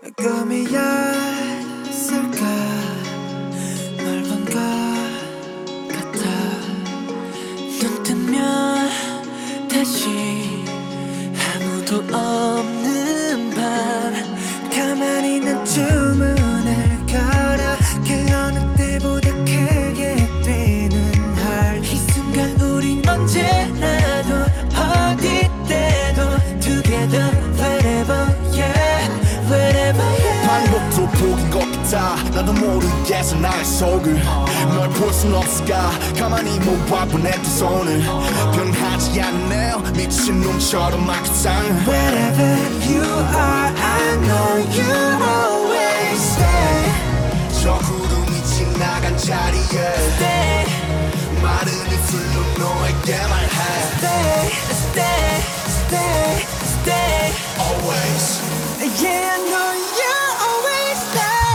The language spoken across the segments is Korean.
꿈이었을까 널 본 것 같아. 눈 뜨면 다시 아무도 없는 밤 가만히 난 주문을 걸어 그 어느 때보다 크게 뛰는 할 이 순간 우린 언제라도 어디 때도 together wherever yeah wherever yeah. 반복도 복인 것 같아. 나도 모르겠어 나의 속을. 널 볼 순 없을까 가만히 못 봐본 내 두 손을. 변하지 않네요 미친놈처럼 막상. Wherever you are I know you'll always stay. 저 구름이 지나간 자리에 Stay 마른 입술로 너에게 말해. stay stay stay stay Always. Yeah I know you'll always stay.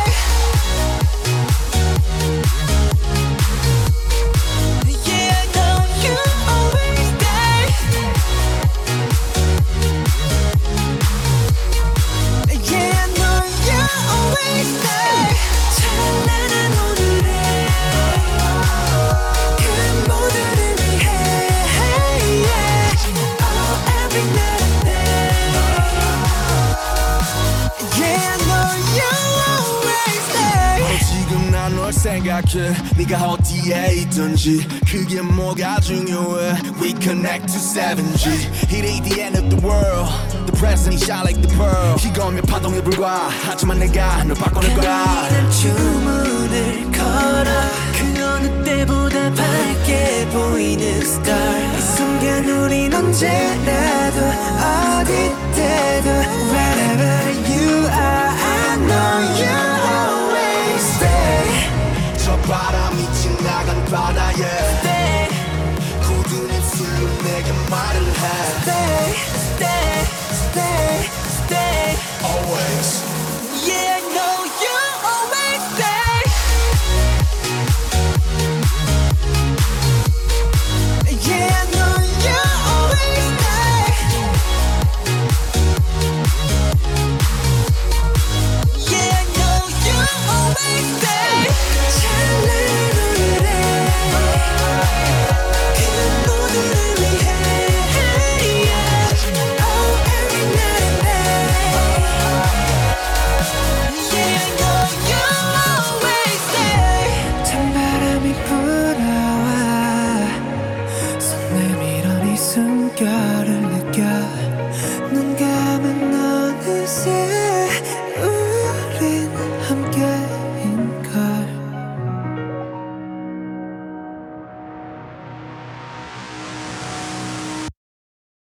Yeah I know you'll always stay. Yeah I know you'll always stay. 찬란한 오늘에 그 모두를 위해 Oh every night and day. Yeah I know you'll always stay. 바로 지금 난 널 생각해. 네가 어디에 있든지 그게 뭐가 중요해. We connect to 7G. It ain't the end of the world. The present shine like the pearl. 희거면 파동에 불과 하지만 내가 널 바꿔낼 거야. 난 주문을 걸어 그 어느 때보다 밝게 보이는 star. 이 순간 우린 언제라도 어디 때도 wherever you are I know you'll always stay. 저 바람이 지나간 바다에 Stay 굳은 입술로 내게 말을 해. stay stay stay stay. Always. Yeah I know you'll always stay. Yeah I know you'll always stay. Yeah I know you'll always stay. 찬란한 오늘에 그 모두를 위해 Oh every night and day. Yeah I know you'll always stay. 찬바람이 불어와 손 내밀어 네 숨결